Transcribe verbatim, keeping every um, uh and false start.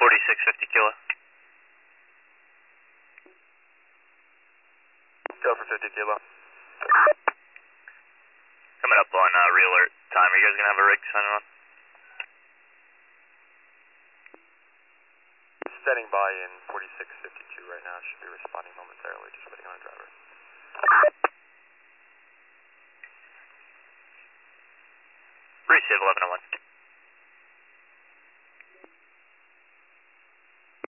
forty-six fifty kilo. Go for fifty kilo. Coming up on uh, real alert time. Are you guys going to have a rig signing on? Standing by in forty-six fifty-two right now. Should be responding momentarily. Just waiting on a driver. Receive eleven oh one.